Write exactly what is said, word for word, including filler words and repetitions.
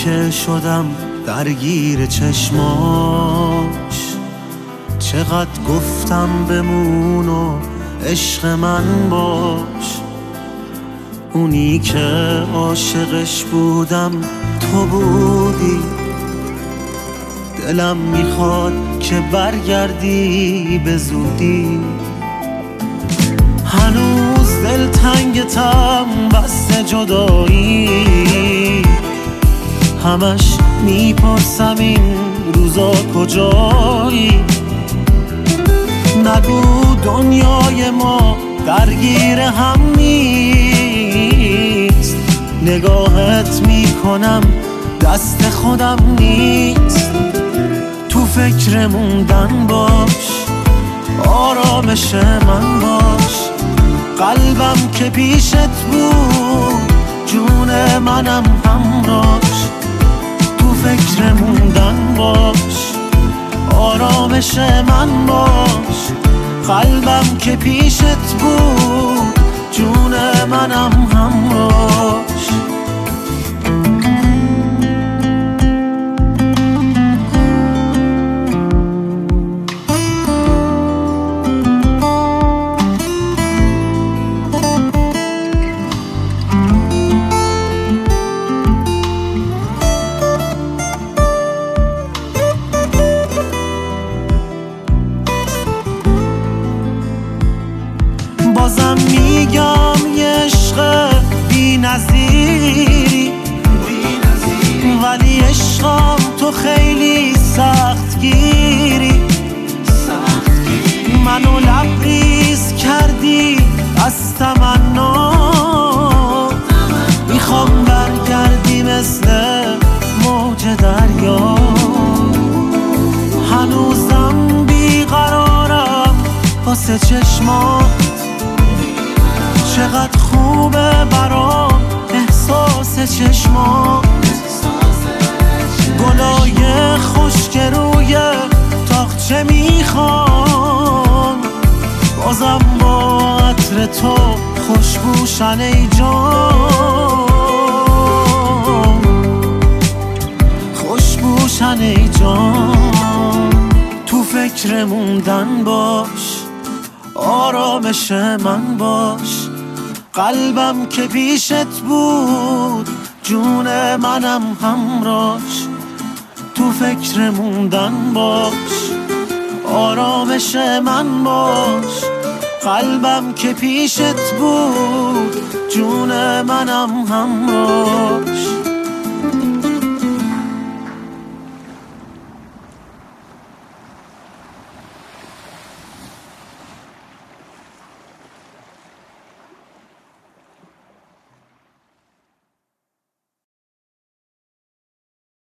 که شدم درگیر چشماش، چقدر گفتم بمون و عشق من باش. اونی که عاشقش بودم تو بودی، دلم میخواد که برگردی به زودی. هنوز دلتنگتم بس جدایی، همش میپرسم این روزا کجایی. نگو دنیای ما درگیر هم نیست، نگاهت میکنم دست خودم نیست. تو فکر موندن باش، آرامش من باش. قلبم که پیشت بود، جون منم همراش. تو فکر موندن باش، آرامش من باش. قلبم که پیشت بود، جون منم همراش. بازم میگم یه عشق بی نظیری، ولی عشقم تو خیلی سخت گیری. منو لبریز کردی از تمنا، میخوام برگردی مثل موج دریا. هنوزم بیقرارم واسه چشمات، چقدر خوبه برام احساس چشمات. گلای خشک روی تاقچه میخوام، بازم با عطر تو خوشبوشن ای جان، خوشبوشن ای جان. تو فکر موندن باش، آرامش من باش. قلبم که پیشت بود، جون منم همراش. تو فکر موندن باش، آرامش من باش. قلبم که پیشت بود، جون منم همراش.